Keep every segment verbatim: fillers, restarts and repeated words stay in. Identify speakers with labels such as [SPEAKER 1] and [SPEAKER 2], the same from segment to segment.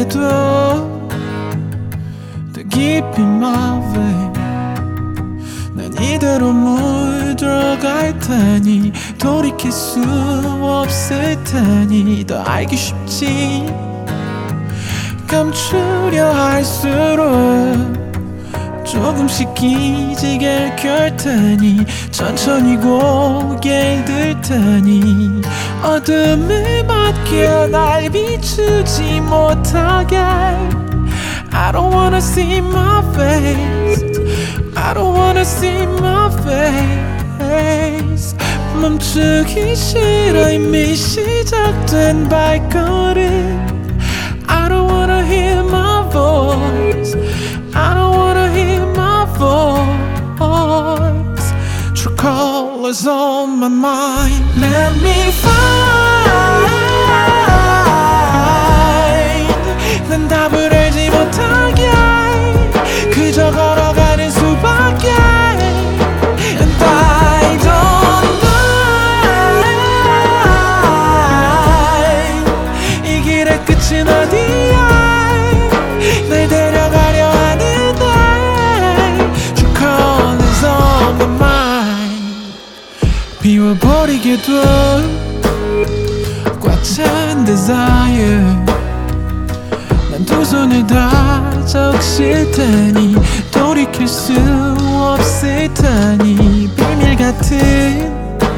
[SPEAKER 1] 모르게도 더 깊이 my vein 난 이대로 물들어갈 테니 돌이킬 수 없을 테니 더 알기 쉽지 감추려 할수록 조금씩 기지개를 켤 테니 천천히 고개를 들 테니 어둠을 맡겨 날 비추지 못하게 I don't wanna see my face I don't wanna see my face 멈추기 싫어 이미 시작된 발걸음 I don't wanna hear my voice I don't wanna hear my voice True colors on my mind Let me find 난 답을 알지 못하게 그저 걸어가는 수밖에 And I don't know 이 길의 끝은 어디야 날 데려가려 하는데 True colors on my mind 비워버리게도 꽉 찬 desire 난 두 손을 다 적실 테니 돌이킬 수 없을 테니 비밀 같은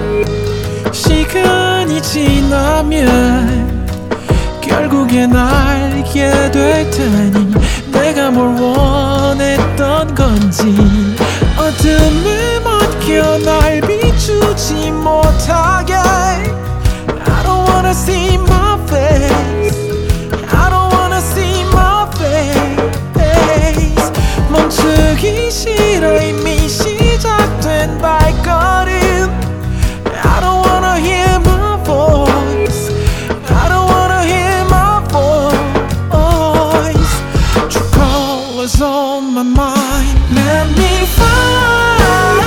[SPEAKER 1] 시간이 지나면 결국엔 알게 될 테니 내가 뭘 원했던 건지 어둠을 맡겨 날 비추지 못하게 I don't wanna see my face I don't wanna see my face 멈추기 싫어 이미 시작된 발걸음 I don't wanna hear my voice I don't wanna hear my voice True colors on my mind Let me find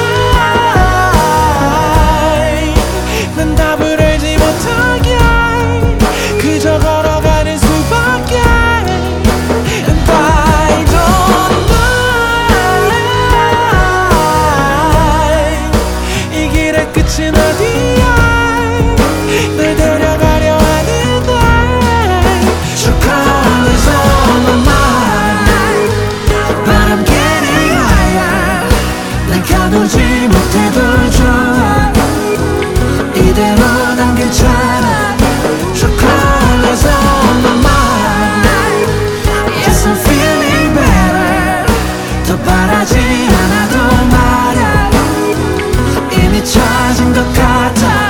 [SPEAKER 1] 난 답을 알지 못하게 그저 걸어가는 수밖에 And I don't know 이 길의 끝은 어디야 날 데려가려 하는데 True colors on my mind But I'm getting higher 난 가두지 못해도 좋아 이대로 난 괜찮아 True colors on my mind Yes I'm feeling better 더 바라지 않아도 말야 이미 찾은 것 같아